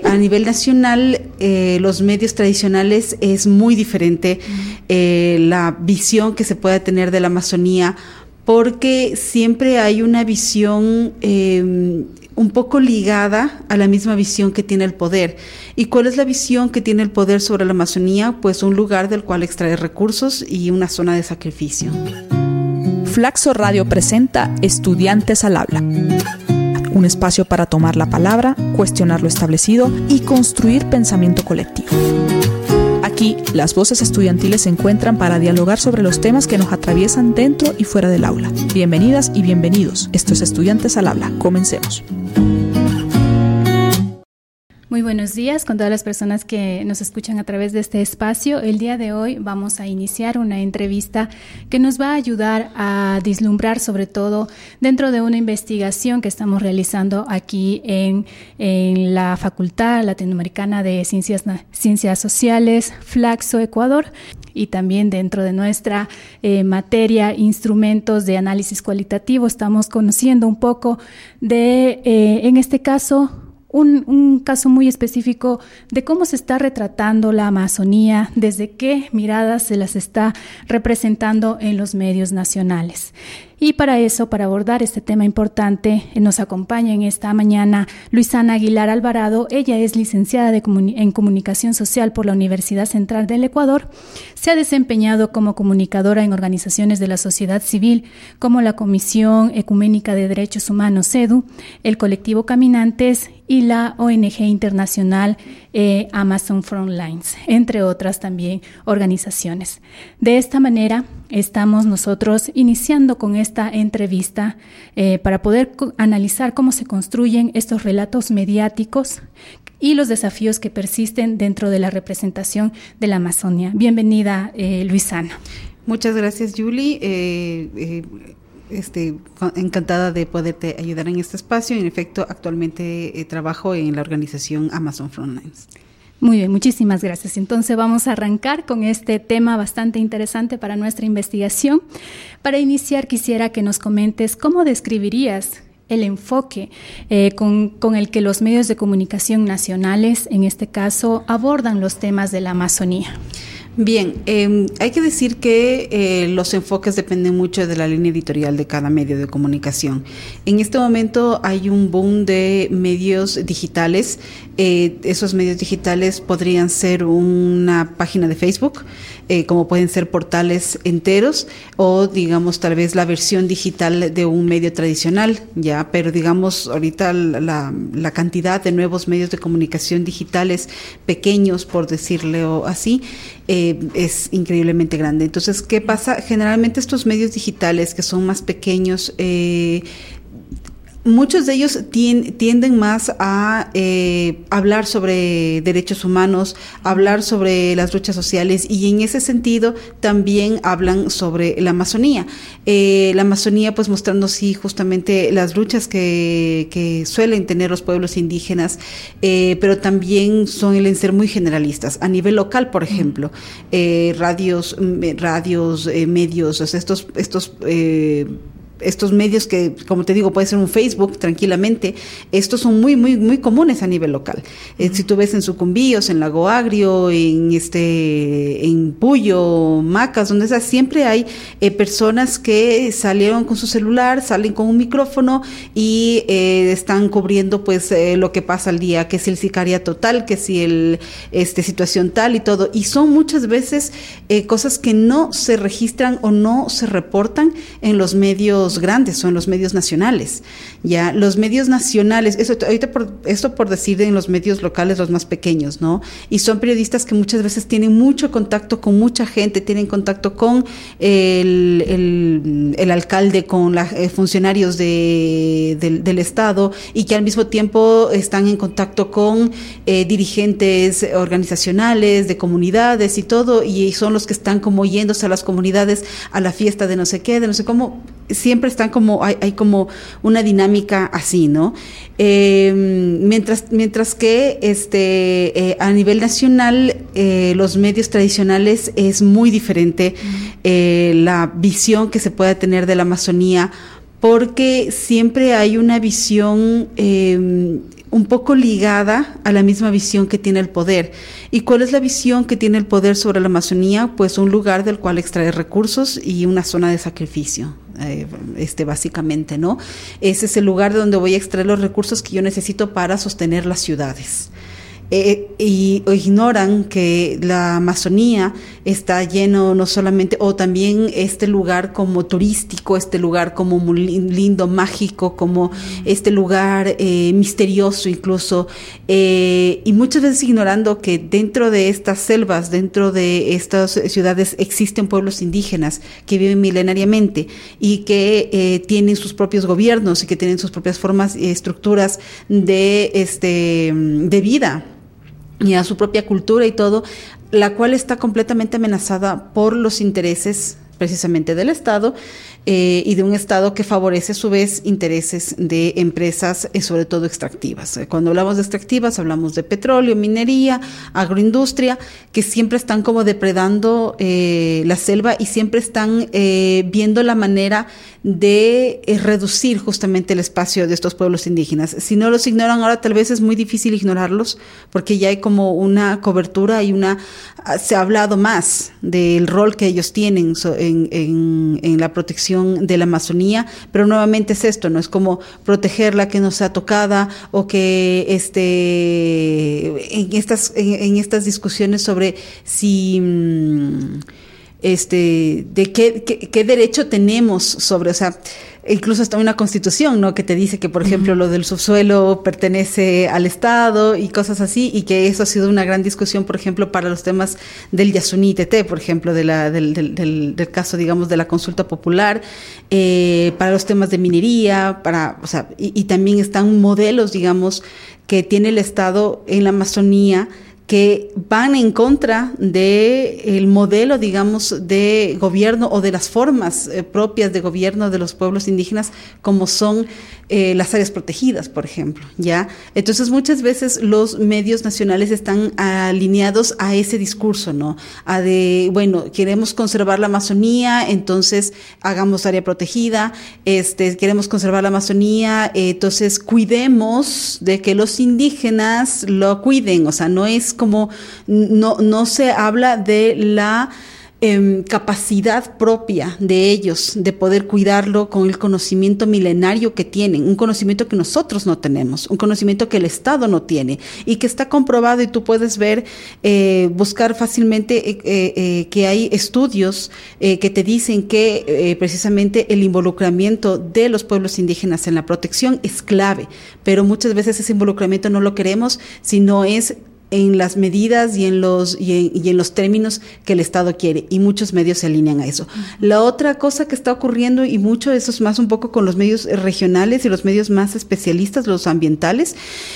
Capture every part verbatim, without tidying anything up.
a nivel nacional, eh, los medios tradicionales es muy diferente eh, la visión que se puede tener de la Amazonía, porque siempre hay una visión eh, un poco ligada a la misma visión que tiene el poder. ¿Y cuál es la visión que tiene el poder sobre la Amazonía? Pues un lugar del cual extraer recursos y una zona de sacrificio. Flaxo Radio presenta Estudiantes al Habla, un espacio para tomar la palabra, cuestionar lo establecido y construir pensamiento colectivo. Aquí, las voces estudiantiles se encuentran para dialogar sobre los temas que nos atraviesan dentro y fuera del aula. Bienvenidas y bienvenidos. Esto es Estudiantes al Habla. Comencemos. Muy buenos días con todas las personas que nos escuchan a través de este espacio. El día de hoy vamos a iniciar una entrevista que nos va a ayudar a vislumbrar, sobre todo dentro de una investigación que estamos realizando aquí en, en la Facultad Latinoamericana de Ciencias, Ciencias Sociales, Flaxo, Ecuador, y también dentro de nuestra eh, materia, instrumentos de análisis cualitativo. Estamos conociendo un poco de, eh, en este caso, Un, un caso muy específico de cómo se está retratando la Amazonía, desde qué miradas se las está representando en los medios nacionales. Y para eso, para abordar este tema importante, nos acompaña en esta mañana Luisana Aguilar Alvarado. Ella es licenciada de comuni- en Comunicación Social por la Universidad Central del Ecuador. Se ha desempeñado como comunicadora en organizaciones de la sociedad civil, como la Comisión Ecuménica de Derechos Humanos, CEDU, el Colectivo Caminantes y la O N G internacional eh, Amazon Frontlines, entre otras también organizaciones. De esta manera, estamos nosotros iniciando con esta entrevista eh, para poder co- analizar cómo se construyen estos relatos mediáticos y los desafíos que persisten dentro de la representación de la Amazonía. Bienvenida, eh, Luisana. Muchas gracias, Julie. Eh, eh, Este, encantada de poderte ayudar en este espacio. En efecto, actualmente eh, trabajo en la organización Amazon Frontlines. Muy bien, muchísimas gracias. Entonces vamos a arrancar con este tema bastante interesante para nuestra investigación. Para iniciar, quisiera que nos comentes cómo describirías el enfoque eh, con, con el que los medios de comunicación nacionales, en este caso, abordan los temas de la Amazonía. Bien, eh, hay que decir que eh, los enfoques dependen mucho de la línea editorial de cada medio de comunicación. En este momento hay un boom de medios digitales. Eh, esos medios digitales podrían ser una página de Facebook, eh, como pueden ser portales enteros, o digamos tal vez la versión digital de un medio tradicional, ya, pero digamos ahorita la, la cantidad de nuevos medios de comunicación digitales pequeños, por decirlo así, eh, es increíblemente grande. Entonces, ¿qué pasa? Generalmente estos medios digitales que son más pequeños, eh, muchos de ellos tien, tienden más a eh, hablar sobre derechos humanos, hablar sobre las luchas sociales, y en ese sentido también hablan sobre la Amazonía. Eh, la Amazonía, pues mostrando sí justamente las luchas que, que suelen tener los pueblos indígenas, eh, pero también suelen ser muy generalistas. A nivel local, por ejemplo, eh, radios, radios, eh, medios, o sea, estos, estos eh, estos medios que, como te digo, puede ser un Facebook tranquilamente, estos son muy, muy, muy comunes a nivel local. Eh, si tú ves en Sucumbíos, en Lago Agrio, en este, en Puyo, Macas, donde sea, siempre hay eh, personas que salieron con su celular, salen con un micrófono y eh, están cubriendo pues eh, lo que pasa al día, que si el sicariato tal, que si el este situación tal y todo. Y son muchas veces eh, cosas que no se registran o no se reportan en los medios grandes o en los medios nacionales. Ya los medios nacionales, eso ahorita por, esto por decir en los medios locales, los más pequeños, ¿no? Y son periodistas que muchas veces tienen mucho contacto con mucha gente, tienen contacto con el, el, el alcalde, con los eh, funcionarios de, del, del Estado, y que al mismo tiempo están en contacto con eh, dirigentes organizacionales, de comunidades y todo, y son los que están como yéndose a las comunidades a la fiesta de no sé qué, de no sé cómo. Siempre están como, hay, hay como una dinámica así, ¿no? Eh, mientras, mientras que este, eh, a nivel nacional, eh, los medios tradicionales es muy diferente eh, la visión que se puede tener de la Amazonía, porque siempre hay una visión eh, un poco ligada a la misma visión que tiene el poder. ¿Y cuál es la visión que tiene el poder sobre la Amazonía? Pues un lugar del cual extraer recursos y una zona de sacrificio, eh, este, básicamente, ¿no? Ese es el lugar de donde voy a extraer los recursos que yo necesito para sostener las ciudades. Eh, y ignoran que la Amazonía está lleno no solamente, o también este lugar como turístico, este lugar como muy lindo, mágico, como este lugar eh, misterioso incluso, eh, y muchas veces ignorando que dentro de estas selvas, dentro de estas ciudades existen pueblos indígenas que viven milenariamente y que eh, tienen sus propios gobiernos y que tienen sus propias formas y estructuras de, este, de vida, y a su propia cultura y todo, la cual está completamente amenazada por los intereses precisamente del Estado, eh, y de un Estado que favorece a su vez intereses de empresas, eh, sobre todo extractivas. Cuando hablamos de extractivas hablamos de petróleo, minería, agroindustria, que siempre están como depredando eh, la selva y siempre están eh, viendo la manera de eh, reducir justamente el espacio de estos pueblos indígenas. Si no los ignoran ahora, tal vez es muy difícil ignorarlos, porque ya hay como una cobertura y una, se ha hablado más del rol que ellos tienen en, en, en la protección de la Amazonía, pero nuevamente es esto, no es como protegerla, que no sea tocada, o que este en estas en, en estas discusiones sobre si este de qué, qué, qué derecho tenemos sobre, o sea, incluso hasta una constitución, ¿no?, que te dice que, por ejemplo, lo del subsuelo pertenece al Estado y cosas así, y que eso ha sido una gran discusión, por ejemplo, para los temas del Yasuní Tete, por ejemplo, de la, del, del, del, del caso, digamos, de la consulta popular, eh, para los temas de minería, para, o sea, y, y también están modelos, digamos, que tiene el Estado en la Amazonía, que van en contra de el modelo, digamos, de gobierno o de las formas eh, propias de gobierno de los pueblos indígenas, como son eh, las áreas protegidas, por ejemplo, ¿ya? Entonces, muchas veces los medios nacionales están alineados a ese discurso, ¿no? A de, bueno, queremos conservar la Amazonía, entonces hagamos área protegida, este, queremos conservar la Amazonía, eh, entonces cuidemos de que los indígenas lo cuiden, o sea, no es como no, no se habla de la eh, capacidad propia de ellos de poder cuidarlo con el conocimiento milenario que tienen, un conocimiento que nosotros no tenemos, un conocimiento que el Estado no tiene y que está comprobado, y tú puedes ver, eh, buscar fácilmente eh, eh, que hay estudios eh, que te dicen que eh, precisamente el involucramiento de los pueblos indígenas en la protección es clave, pero muchas veces ese involucramiento no lo queremos, sino es en las medidas y en los y en, y en los términos que el Estado quiere, y muchos medios se alinean a eso. Uh-huh. La otra cosa que está ocurriendo, y mucho de eso es más un poco con los medios regionales y los medios más especialistas, los ambientales,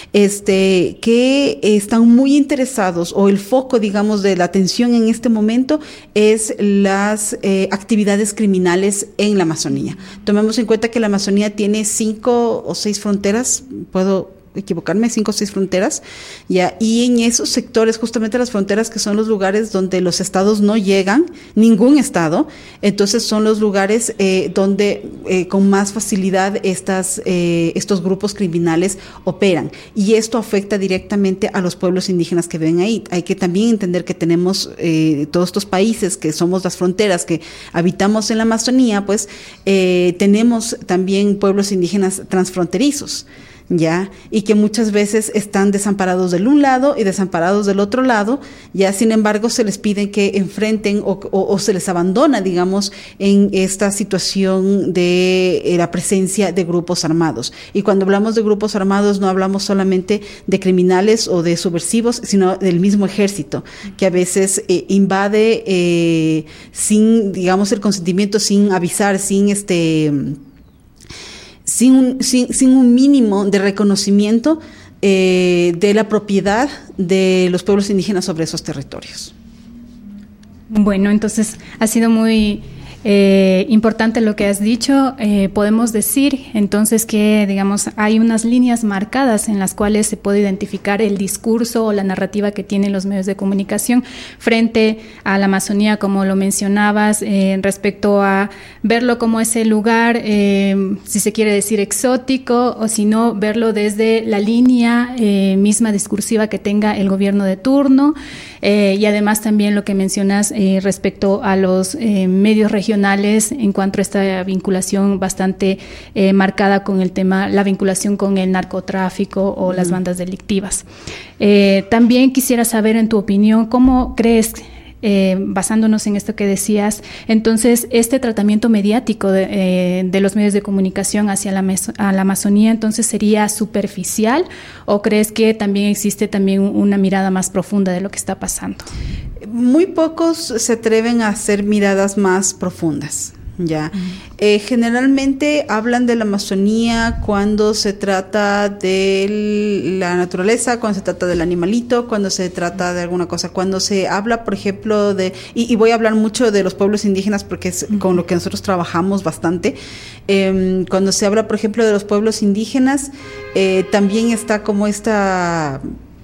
este que están muy interesados, o el foco, digamos, de la atención en este momento es las eh, actividades criminales en la Amazonía. Tomemos en cuenta que la Amazonía tiene cinco o seis fronteras, puedo equivocarme, cinco o seis fronteras, ya, y en esos sectores, justamente las fronteras, que son los lugares donde los estados no llegan, ningún estado, entonces son los lugares eh, donde eh, con más facilidad estas eh, estos grupos criminales operan, y esto afecta directamente a los pueblos indígenas que viven ahí. Hay que también entender que tenemos eh, todos estos países que somos las fronteras, que habitamos en la Amazonía, pues eh, tenemos también pueblos indígenas transfronterizos, ya, y que muchas veces están desamparados del un lado y desamparados del otro lado, ya, sin embargo se les pide que enfrenten o, o, o se les abandona, digamos, en esta situación de eh, la presencia de grupos armados. Y cuando hablamos de grupos armados no hablamos solamente de criminales o de subversivos, sino del mismo ejército, que a veces eh, invade eh, sin, digamos, el consentimiento, sin avisar, sin este... Sin un, sin, sin un mínimo de reconocimiento eh, de la propiedad de los pueblos indígenas sobre esos territorios. Bueno, entonces ha sido muy Eh, importante lo que has dicho. Eh, podemos decir entonces que, digamos, hay unas líneas marcadas en las cuales se puede identificar el discurso o la narrativa que tienen los medios de comunicación frente a la Amazonía, como lo mencionabas, eh, respecto a verlo como ese lugar, eh, si se quiere decir exótico, o si no, verlo desde la línea eh, misma discursiva que tenga el gobierno de turno. Eh, y además también lo que mencionas eh, respecto a los eh, medios regionales en cuanto a esta vinculación bastante eh, marcada con el tema, la vinculación con el narcotráfico o uh-huh. las bandas delictivas. Eh, también quisiera saber, en tu opinión, ¿cómo crees, eh, basándonos en esto que decías, entonces este tratamiento mediático de, eh, de los medios de comunicación hacia la, meso- a la Amazonía, entonces sería superficial, o crees que también existe también una mirada más profunda de lo que está pasando? Muy pocos se atreven a hacer miradas más profundas. Ya, uh-huh. eh, generalmente hablan de la Amazonía cuando se trata de la naturaleza, cuando se trata del animalito, cuando se trata de alguna cosa, cuando se habla, por ejemplo, de, y, y voy a hablar mucho de los pueblos indígenas porque es uh-huh. con lo que nosotros trabajamos bastante. Eh, cuando se habla, por ejemplo, de los pueblos indígenas, eh, también está como esta...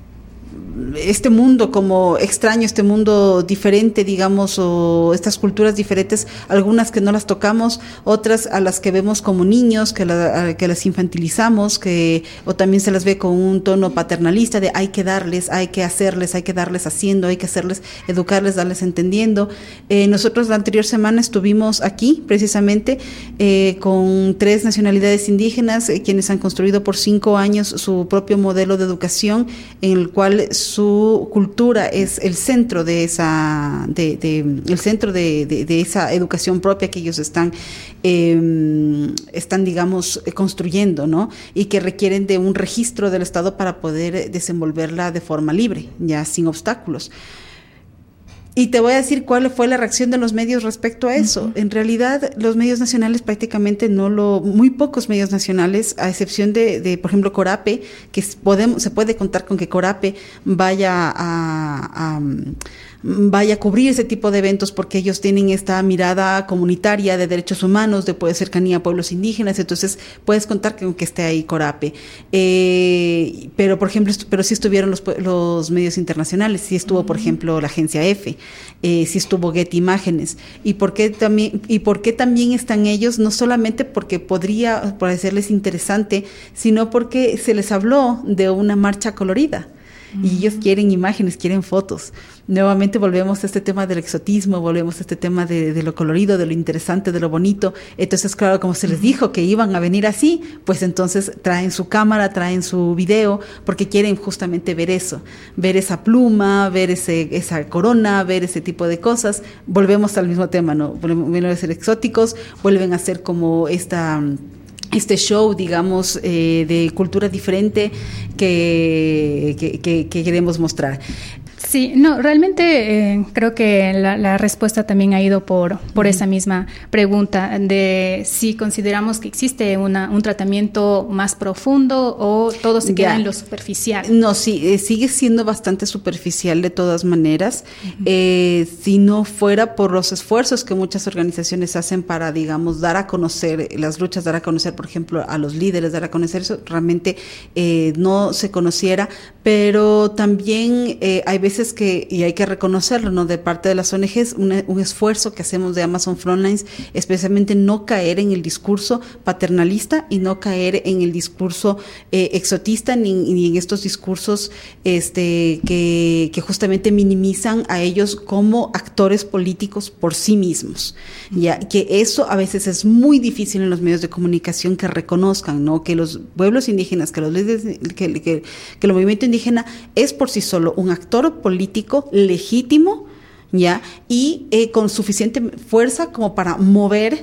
este mundo como extraño, este mundo diferente, digamos, o estas culturas diferentes, algunas que no las tocamos, otras a las que vemos como niños, que, la, que las infantilizamos, que o también se las ve con un tono paternalista de hay que darles, hay que hacerles, hay que darles haciendo, hay que hacerles, educarles, darles entendiendo. Eh, nosotros la anterior semana estuvimos aquí, precisamente, eh, con tres nacionalidades indígenas, eh, quienes han construido por cinco años su propio modelo de educación, en el cual su cultura es el centro de esa de, de el centro de, de, de esa educación propia que ellos están eh, están digamos construyendo, ¿no? Y que requieren de un registro del Estado para poder desenvolverla de forma libre, ya sin obstáculos. Y te voy a decir cuál fue la reacción de los medios respecto a eso. Uh-huh. En realidad, los medios nacionales prácticamente no lo, muy pocos medios nacionales, a excepción de, de por ejemplo, Corape, que podemos, se puede contar con que Corape vaya a, a vaya a cubrir ese tipo de eventos porque ellos tienen esta mirada comunitaria de derechos humanos, de poder cercanía a pueblos indígenas, entonces puedes contar con que esté ahí Corape. Eh, pero, por ejemplo, pero sí estuvieron los, los medios internacionales, sí estuvo, por ejemplo, la agencia F, eh, sí estuvo Getty Imágenes. ¿Y por qué también, y por qué también están ellos? No solamente porque podría parecerles interesante, sino porque se les habló de una marcha colorida. Y ellos quieren imágenes, quieren fotos. Nuevamente volvemos a este tema del exotismo, volvemos a este tema de, de lo colorido, de lo interesante, de lo bonito. Entonces, claro, como se les dijo que iban a venir así, pues entonces traen su cámara, traen su video, porque quieren justamente ver eso, ver esa pluma, ver ese, esa corona, ver ese tipo de cosas. Volvemos al mismo tema, ¿no? Vuelven a ser exóticos, vuelven a ser como esta... este show, digamos, eh, de cultura diferente que, que, que, que queremos mostrar. Sí, no, realmente eh, creo que la, la respuesta también ha ido por, por uh-huh. esa misma pregunta de si consideramos que existe una, un tratamiento más profundo o todo se queda ya. en lo superficial. No, sí, eh, sigue siendo bastante superficial de todas maneras. Uh-huh. Eh, si no fuera por los esfuerzos que muchas organizaciones hacen para, digamos, dar a conocer las luchas, dar a conocer, por ejemplo, a los líderes, dar a conocer eso, realmente eh, no se conociera, pero también eh, hay veces que, y hay que reconocerlo, ¿no? De parte de las O N Ges, un, un esfuerzo que hacemos de Amazon Frontlines, especialmente no caer en el discurso paternalista y no caer en el discurso eh, exotista ni, ni en estos discursos este, que, que justamente minimizan a ellos como actores políticos por sí mismos. Ya que eso a veces es muy difícil en los medios de comunicación que reconozcan, ¿no? Que los pueblos indígenas, que los líderes, que, que, que el movimiento indígena es por sí solo un actor político legítimo, ya, y eh, con suficiente fuerza como para mover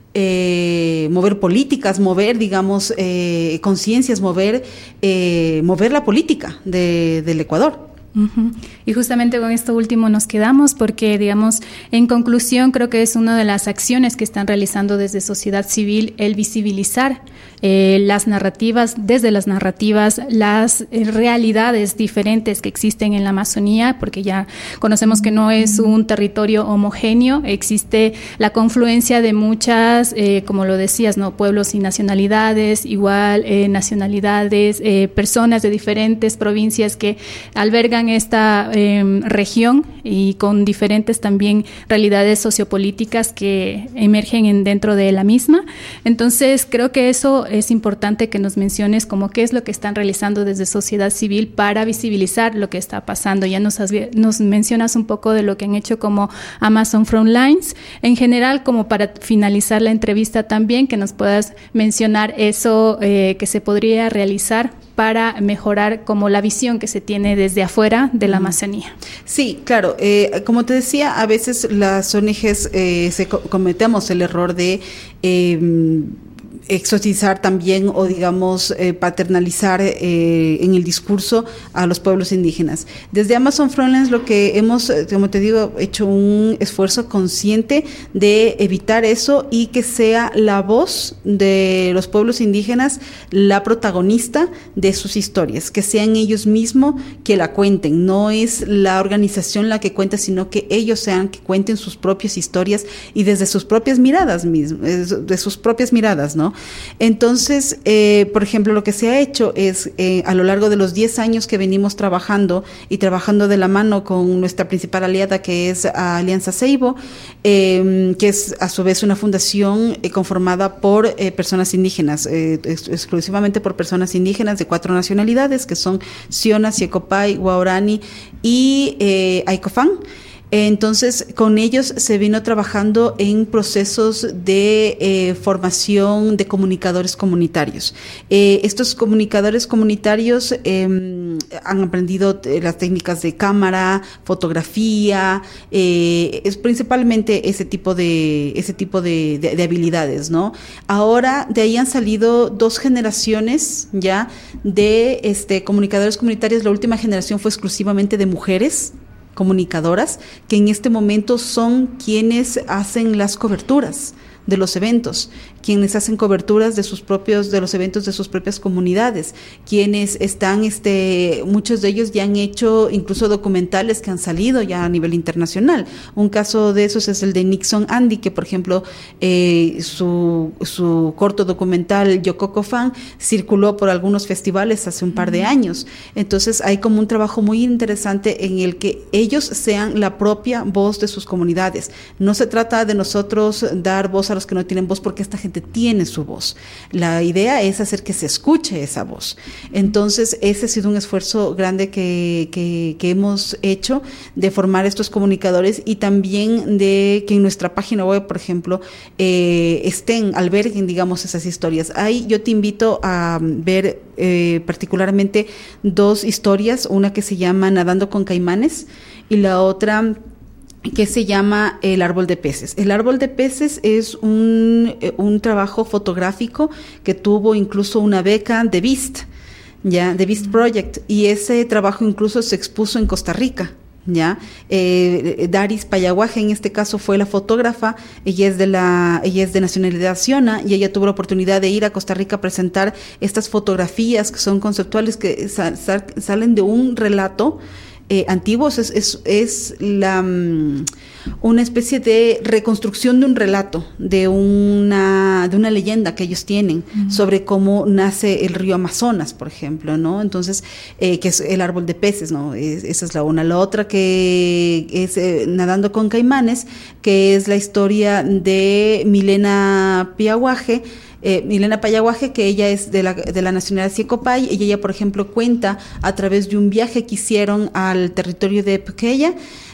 eh, mover políticas, mover, digamos, eh, conciencias, mover eh, mover la política de, del Ecuador. Uh-huh. Y justamente con esto último nos quedamos porque, digamos, en conclusión, creo que es una de las acciones que están realizando desde sociedad civil el visibilizar eh, las narrativas, desde las narrativas, las eh, realidades diferentes que existen en la Amazonía, porque ya conocemos que no es un territorio homogéneo, existe la confluencia de muchas, eh, como lo decías, ¿no? Pueblos y nacionalidades, igual eh, nacionalidades, eh, personas de diferentes provincias que albergan esta eh, región y con diferentes también realidades sociopolíticas que emergen en, dentro de la misma. Entonces, creo que eso es importante que nos menciones como qué es lo que están realizando desde sociedad civil para visibilizar lo que está pasando. Ya nos, has, nos mencionas un poco de lo que han hecho como Amazon Frontlines. En general, como para finalizar la entrevista también, que nos puedas mencionar eso eh, que se podría realizar para mejorar como la visión que se tiene desde afuera de la Amazonía. Sí, claro. Eh, como te decía, a veces las O N Ges eh, se co- cometemos el error de eh, exotizar también o digamos eh, paternalizar eh, en el discurso a los pueblos indígenas. Desde Amazon Frontlines lo que hemos, como te digo, hecho un esfuerzo consciente de evitar eso y que sea la voz de los pueblos indígenas la protagonista de sus historias, que sean ellos mismos que la cuenten, no es la organización la que cuenta, sino que ellos sean que cuenten sus propias historias y desde sus propias miradas mismas, de sus propias miradas, ¿no? Entonces, eh, por ejemplo, lo que se ha hecho es, eh, a lo largo de los diez años que venimos trabajando y trabajando de la mano con nuestra principal aliada, que es Alianza Seibo, eh, que es a su vez una fundación eh, conformada por eh, personas indígenas, eh, ex- exclusivamente por personas indígenas de cuatro nacionalidades, que son Siona, Siecopay, Guaorani y eh, Aicofán. Entonces, con ellos se vino trabajando en procesos de eh, formación de comunicadores comunitarios. Eh, estos comunicadores comunitarios eh, han aprendido las técnicas de cámara, fotografía, eh, es principalmente ese tipo de ese tipo de, de, de habilidades, ¿no? Ahora de ahí han salido dos generaciones ya de este comunicadores comunitarios. La última generación fue exclusivamente de mujeres comunicadoras, que en este momento son quienes hacen las coberturas de los eventos, quienes hacen coberturas de sus propios, de los eventos de sus propias comunidades, quienes están, este, muchos de ellos ya han hecho incluso documentales que han salido ya a nivel internacional. Un caso de esos es el de Nixon Andy, que por ejemplo eh, su, su corto documental Yokoko Fan circuló por algunos festivales hace un par de años. Entonces hay como un trabajo muy interesante en el que ellos sean la propia voz de sus comunidades. No se trata de nosotros dar voz a los que no tienen voz, porque esta gente tiene su voz. La idea es hacer que se escuche esa voz. Entonces, ese ha sido un esfuerzo grande que, que, que hemos hecho de formar estos comunicadores y también de que en nuestra página web, por ejemplo, eh, estén, alberguen, digamos, esas historias. Ahí yo te invito a ver eh, particularmente dos historias, una que se llama Nadando con Caimanes y la otra que se llama El Árbol de Peces. El Árbol de Peces es un, un trabajo fotográfico que tuvo incluso una beca de Beast, ya, de Beast Project, y ese trabajo incluso se expuso en Costa Rica. Ya, eh, Daris Payaguaje en este caso fue la fotógrafa. Ella es de la, ella es de nacionalidad Siona y ella tuvo la oportunidad de ir a Costa Rica a presentar estas fotografías que son conceptuales, que sal, sal, salen de un relato Eh, antiguos, es, es, es la, um, una especie de reconstrucción de un relato, de una, de una leyenda que ellos tienen uh-huh. sobre cómo nace el río Amazonas, por ejemplo, ¿no? Entonces, eh, que es el árbol de peces, ¿no? Es, esa es la una. La otra que es eh, Nadando con Caimanes, que es la historia de Milena Piaguaje, Eh, Milena Payaguaje, que ella es de la, de la nacionalidad Siecopay, y ella, por ejemplo, cuenta a través de un viaje que hicieron al territorio de Puqueya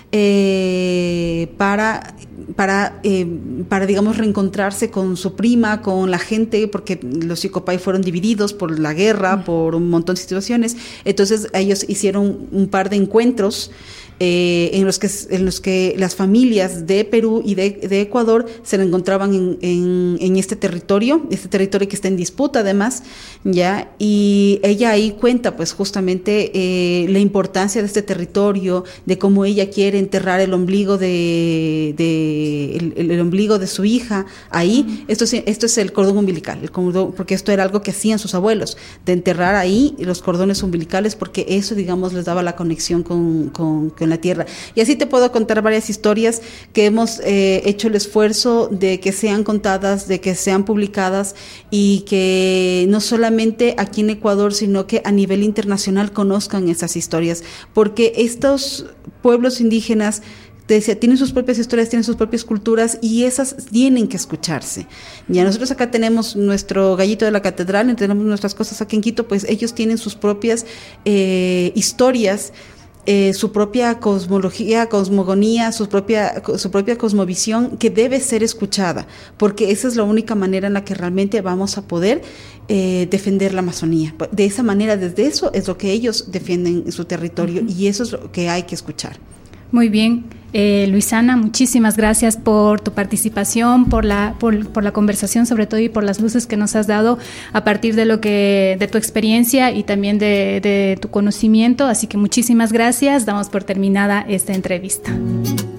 eh, para, para, eh, para, digamos, reencontrarse con su prima, con la gente, porque los Siecopay fueron divididos por la guerra, por un montón de situaciones. Entonces, ellos hicieron un par de encuentros eh, en los que en los que las familias de Perú y de, de Ecuador se encontraban en, en, en este territorio, este territorio que está en disputa además, ya, y ella ahí cuenta pues justamente eh, la importancia de este territorio, de cómo ella quiere enterrar el ombligo de, de el, el ombligo de su hija ahí. Uh-huh. Esto es, esto es el cordón umbilical, el cordón, porque esto era algo que hacían sus abuelos, de enterrar ahí los cordones umbilicales, porque eso, digamos, les daba la conexión con, con, con la tierra. Y así te puedo contar varias historias que hemos eh, hecho el esfuerzo de que sean contadas, de que sean publicadas, y que no solamente aquí en Ecuador, sino que a nivel internacional conozcan esas historias, porque estos pueblos indígenas, te decía, tienen sus propias historias, tienen sus propias culturas, y esas tienen que escucharse. Ya nosotros acá tenemos nuestro gallito de la catedral, tenemos nuestras cosas aquí en Quito, pues ellos tienen sus propias eh, historias, eh, su propia cosmología, cosmogonía, su propia, su propia cosmovisión, que debe ser escuchada, porque esa es la única manera en la que realmente vamos a poder eh, defender la Amazonía. De esa manera, desde eso es lo que ellos defienden su territorio, uh-huh. y eso es lo que hay que escuchar. Muy bien, eh, Luisana, muchísimas gracias por tu participación, por la, por, por la conversación sobre todo, y por las luces que nos has dado a partir de lo que, de tu experiencia y también de, de tu conocimiento. Así que muchísimas gracias. Damos por terminada esta entrevista.